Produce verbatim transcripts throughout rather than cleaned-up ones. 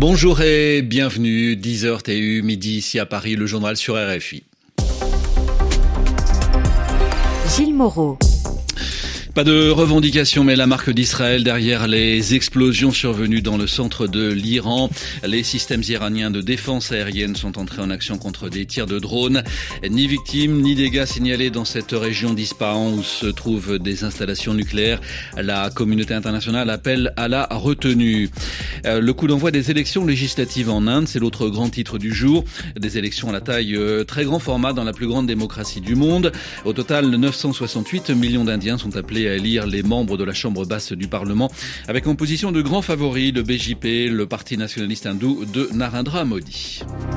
Bonjour et bienvenue, dix heures T U, midi ici à Paris, le journal sur R F I. Gilles Moreau. Pas de revendication, mais la marque d'Israël derrière les explosions survenues dans le centre de l'Iran. Les systèmes iraniens de défense aérienne sont entrés en action contre des tirs de drones. Ni victimes, ni dégâts signalés dans cette région d'Ispahan où se trouvent des installations nucléaires. La communauté internationale appelle à la retenue. Le coup d'envoi des élections législatives en Inde, c'est l'autre grand titre du jour. Des élections à la taille très grand format dans la plus grande démocratie du monde. Au total, neuf cent soixante-huit millions d'Indiens sont appelés à élire les membres de la Chambre basse du Parlement, avec en position de grands favoris le B J P, le parti nationaliste hindou de Narendra Modi.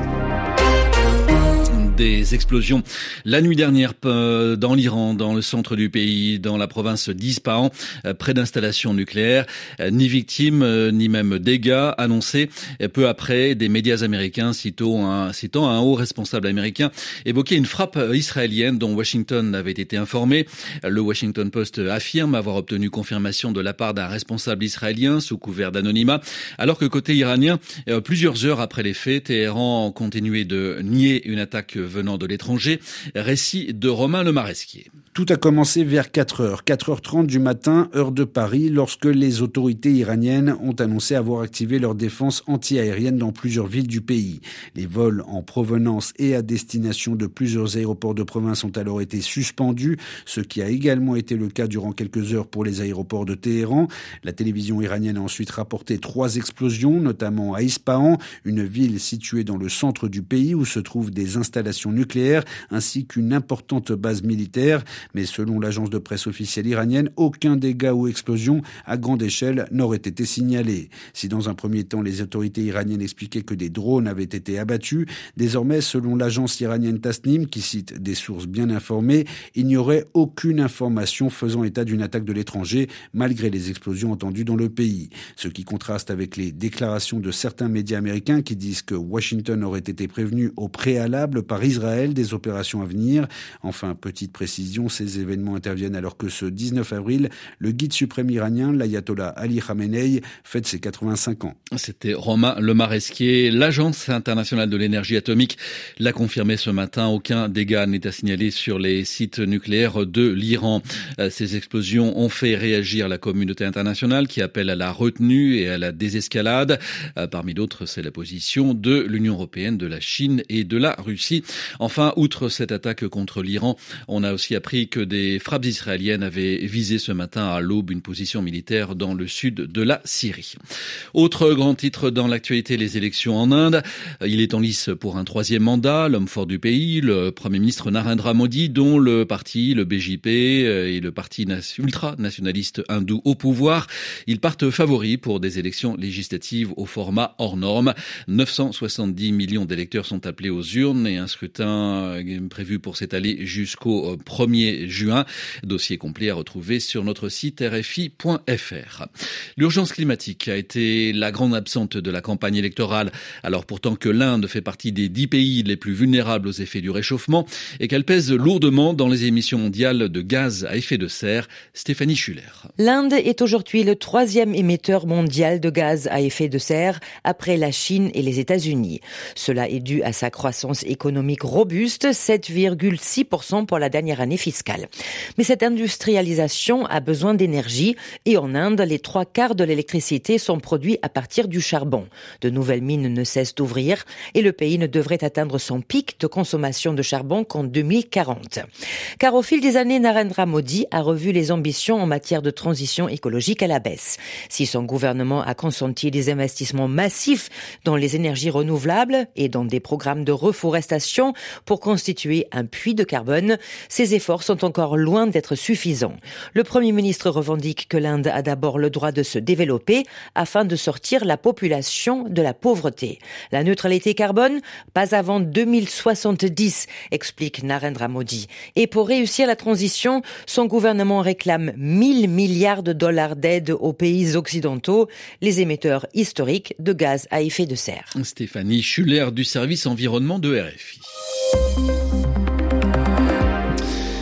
Des explosions la nuit dernière dans l'Iran, dans le centre du pays, dans la province d'Ispahan, près d'installations nucléaires. Ni victimes, ni même dégâts annoncés. Peu après, des médias américains citant un, citant un haut responsable américain évoquaient une frappe israélienne dont Washington avait été informé. Le Washington Post affirme avoir obtenu confirmation de la part d'un responsable israélien sous couvert d'anonymat, alors que côté iranien, plusieurs heures après les faits, Téhéran continuait de nier une attaque venant de l'étranger. Récit de Romain Lemaresquier. Tout a commencé vers quatre heures, quatre heures trente du matin, heure de Paris, lorsque les autorités iraniennes ont annoncé avoir activé leur défense anti-aérienne dans plusieurs villes du pays. Les vols en provenance et à destination de plusieurs aéroports de province ont alors été suspendus, ce qui a également été le cas durant quelques heures pour les aéroports de Téhéran. La télévision iranienne a ensuite rapporté trois explosions, notamment à Ispahan, une ville située dans le centre du pays où se trouvent des installations nucléaires ainsi qu'une importante base militaire. Mais selon l'agence de presse officielle iranienne, aucun dégât ou explosion à grande échelle n'aurait été signalé. Si dans un premier temps, les autorités iraniennes expliquaient que des drones avaient été abattus, désormais, selon l'agence iranienne Tasnim, qui cite des sources bien informées, il n'y aurait aucune information faisant état d'une attaque de l'étranger, malgré les explosions entendues dans le pays. Ce qui contraste avec les déclarations de certains médias américains qui disent que Washington aurait été prévenu au préalable par Israël des opérations à venir. Enfin, petite précision, ces événements interviennent alors que ce dix-neuf avril, le guide suprême iranien, l'ayatollah Ali Khamenei, fête ses quatre-vingt-cinq ans. C'était Romain Lemaresquier. L'Agence internationale de l'énergie atomique l'a confirmé ce matin. Aucun dégât n'est à signaler sur les sites nucléaires de l'Iran. Ces explosions ont fait réagir la communauté internationale qui appelle à la retenue et à la désescalade. Parmi d'autres, c'est la position de l'Union européenne, de la Chine et de la Russie. Enfin, outre cette attaque contre l'Iran, on a aussi appris que des frappes israéliennes avaient visé ce matin à l'aube une position militaire dans le sud de la Syrie. Autre grand titre dans l'actualité, les élections en Inde. Il est en lice pour un troisième mandat, l'homme fort du pays, le Premier ministre Narendra Modi, dont le parti, le B J P et le parti ultra-nationaliste hindou au pouvoir. Ils partent favoris pour des élections législatives au format hors norme. neuf cent soixante-dix millions d'électeurs sont appelés aux urnes et un scrutin prévu pour s'étaler jusqu'au premier juin. Dossier complet à retrouver sur notre site R F I point F R. L'urgence climatique a été la grande absente de la campagne électorale. Alors pourtant que l'Inde fait partie des dix pays les plus vulnérables aux effets du réchauffement et qu'elle pèse lourdement dans les émissions mondiales de gaz à effet de serre, Stéphanie Schuller. L'Inde est aujourd'hui le troisième émetteur mondial de gaz à effet de serre après la Chine et les États-Unis. Cela est dû à sa croissance économique robuste, sept virgule six pour cent pour la dernière année fiscale. Mais cette industrialisation a besoin d'énergie et en Inde, les trois quarts de l'électricité sont produits à partir du charbon. De nouvelles mines ne cessent d'ouvrir et le pays ne devrait atteindre son pic de consommation de charbon qu'en deux mille quarante. Car au fil des années, Narendra Modi a revu les ambitions en matière de transition écologique à la baisse. Si son gouvernement a consenti des investissements massifs dans les énergies renouvelables et dans des programmes de reforestation pour constituer un puits de carbone, ces efforts sont encore loin d'être suffisants. Le Premier ministre revendique que l'Inde a d'abord le droit de se développer afin de sortir la population de la pauvreté. La neutralité carbone, pas avant deux mille soixante-dix, explique Narendra Modi. Et pour réussir la transition, son gouvernement réclame mille milliards de dollars d'aide aux pays occidentaux, les émetteurs historiques de gaz à effet de serre. Stéphanie Schuller du service environnement de R F I.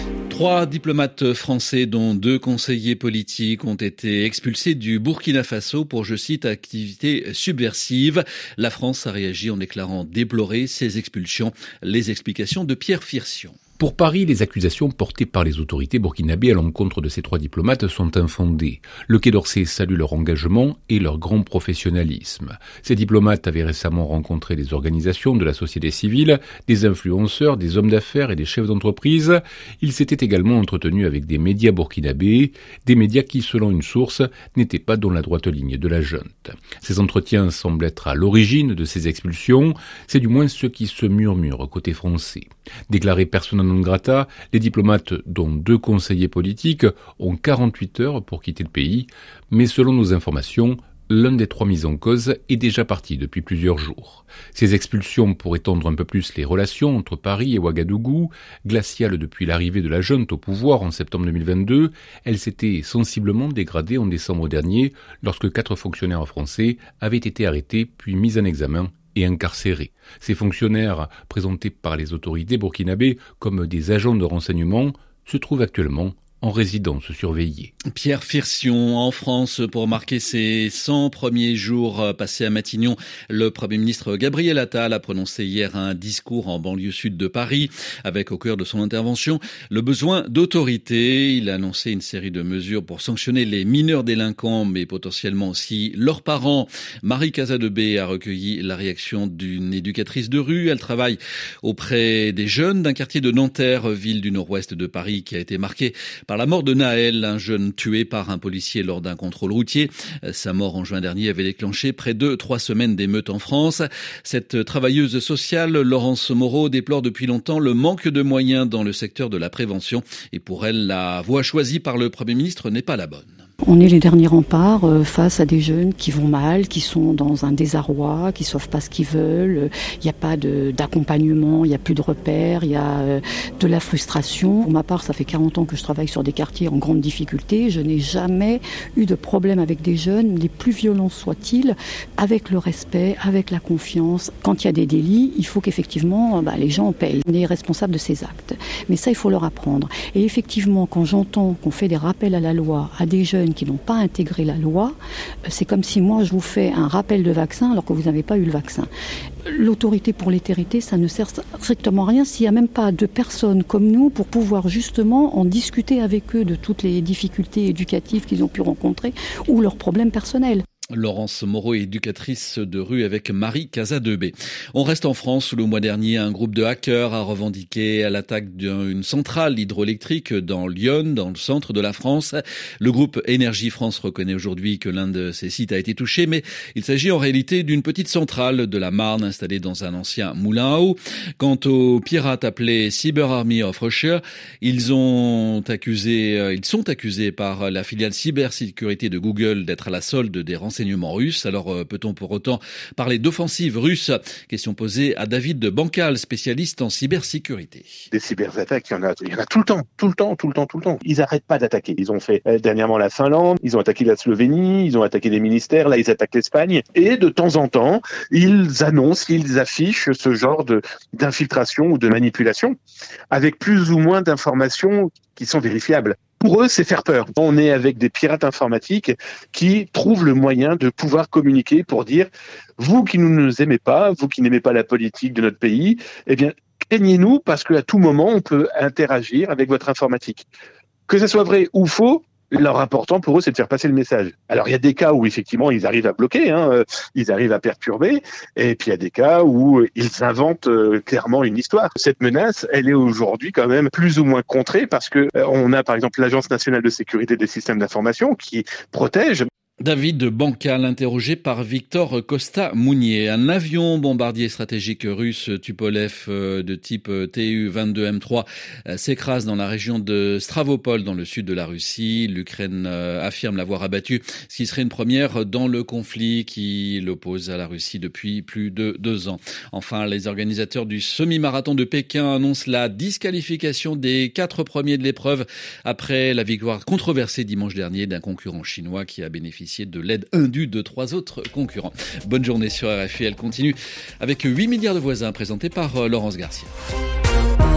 Trois diplomates français, dont deux conseillers politiques, ont été expulsés du Burkina Faso pour, je cite, activité subversive. La France a réagi en déclarant déplorer ces expulsions. Les explications de Pierre Firsion. Pour Paris, les accusations portées par les autorités burkinabées à l'encontre de ces trois diplomates sont infondées. Le Quai d'Orsay salue leur engagement et leur grand professionnalisme. Ces diplomates avaient récemment rencontré des organisations de la société civile, des influenceurs, des hommes d'affaires et des chefs d'entreprise. Ils s'étaient également entretenus avec des médias burkinabés, des médias qui, selon une source, n'étaient pas dans la droite ligne de la junte. Ces entretiens semblent être à l'origine de ces expulsions, c'est du moins ce qui se murmure côté français. Déclarés persona non grata, les diplomates, dont deux conseillers politiques, ont quarante-huit heures pour quitter le pays, mais selon nos informations, l'un des trois mis en cause est déjà parti depuis plusieurs jours. Ces expulsions pourraient tendre un peu plus les relations entre Paris et Ouagadougou. Glaciales depuis l'arrivée de la junte au pouvoir en septembre deux mille vingt-deux, elle s'était sensiblement dégradée en décembre dernier, lorsque quatre fonctionnaires français avaient été arrêtés puis mis en examen et incarcérés. Ces fonctionnaires, présentés par les autorités burkinabées comme des agents de renseignement, se trouvent actuellement en résidence surveillée. Pierre Firsion, en France, pour marquer ses cent premiers jours passés à Matignon, le Premier ministre Gabriel Attal a prononcé hier un discours en banlieue sud de Paris, avec au cœur de son intervention le besoin d'autorité. Il a annoncé une série de mesures pour sanctionner les mineurs délinquants, mais potentiellement aussi leurs parents. Marie Casadebé a recueilli la réaction d'une éducatrice de rue. Elle travaille auprès des jeunes d'un quartier de Nanterre, ville du nord-ouest de Paris, qui a été marqué par la mort de Naël, un jeune tué par un policier lors d'un contrôle routier. Sa mort en juin dernier avait déclenché près de trois semaines d'émeutes en France. Cette travailleuse sociale, Laurence Moreau, déplore depuis longtemps le manque de moyens dans le secteur de la prévention. Et pour elle, la voie choisie par le Premier ministre n'est pas la bonne. On est les derniers remparts euh, face à des jeunes qui vont mal, qui sont dans un désarroi, qui ne savent pas ce qu'ils veulent. Il n'y a pas de, d'accompagnement, il n'y a plus de repères, il y a euh, de la frustration. Pour ma part, ça fait quarante ans que je travaille sur des quartiers en grande difficulté. Je n'ai jamais eu de problème avec des jeunes, les plus violents soient-ils, avec le respect, avec la confiance. Quand il y a des délits, il faut qu'effectivement bah, les gens payent. On est responsable de ces actes. Mais ça, il faut leur apprendre. Et effectivement, quand j'entends qu'on fait des rappels à la loi à des jeunes qui n'ont pas intégré la loi, c'est comme si moi je vous fais un rappel de vaccin alors que vous n'avez pas eu le vaccin. L'autorité pour l'étérité, ça ne sert strictement à rien s'il n'y a même pas de personnes comme nous pour pouvoir justement en discuter avec eux de toutes les difficultés éducatives qu'ils ont pu rencontrer ou leurs problèmes personnels. Laurence Moreau, éducatrice de rue avec Marie Casadebé. On reste en France où le mois dernier, un groupe de hackers a revendiqué l'attaque d'une centrale hydroélectrique dans Lyon, dans le centre de la France. Le groupe Énergie France reconnaît aujourd'hui que l'un de ses sites a été touché, mais il s'agit en réalité d'une petite centrale de la Marne installée dans un ancien moulin à eau. Quant aux pirates appelés Cyber Army of Russia, ils ont accusé, ils sont accusés par la filiale cybersécurité de Google d'être à la solde des renseignements russes. Alors peut-on pour autant parler d'offensive russe? Question posée à David Bancal, spécialiste en cybersécurité. Des cyberattaques, il y en a, il y en a tout le temps, tout le temps, tout le temps, tout le temps. Ils n'arrêtent pas d'attaquer. Ils ont fait euh, dernièrement la Finlande, ils ont attaqué la Slovénie, ils ont attaqué des ministères, là ils attaquent l'Espagne. Et de temps en temps, ils annoncent, ils affichent ce genre de d'infiltration ou de manipulation avec plus ou moins d'informations qui sont vérifiables. Pour eux, c'est faire peur. On est avec des pirates informatiques qui trouvent le moyen de pouvoir communiquer pour dire « Vous qui ne nous aimez pas, vous qui n'aimez pas la politique de notre pays, eh bien, craignez-nous parce qu'à tout moment, on peut interagir avec votre informatique. » Que ce soit vrai ou faux, leur important pour eux, c'est de faire passer le message. Alors, il y a des cas où, effectivement, ils arrivent à bloquer, hein, ils arrivent à perturber, et puis il y a des cas où ils inventent euh, clairement une histoire. Cette menace, elle est aujourd'hui quand même plus ou moins contrée parce que euh, on a, par exemple, l'Agence nationale de sécurité des systèmes d'information qui protège. David Bancal, interrogé par Victor Costa-Mounier. Un avion bombardier stratégique russe Tupolev de type T U vingt-deux M trois s'écrase dans la région de Stavropol, dans le sud de la Russie. L'Ukraine affirme l'avoir abattu, ce qui serait une première dans le conflit qui l'oppose à la Russie depuis plus de deux ans. Enfin, les organisateurs du semi-marathon de Pékin annoncent la disqualification des quatre premiers de l'épreuve après la victoire controversée dimanche dernier d'un concurrent chinois qui a bénéficié de l'aide indue de trois autres concurrents. Bonne journée sur R F I, elle continue avec huit milliards de voisins présentés par Laurence Garcia.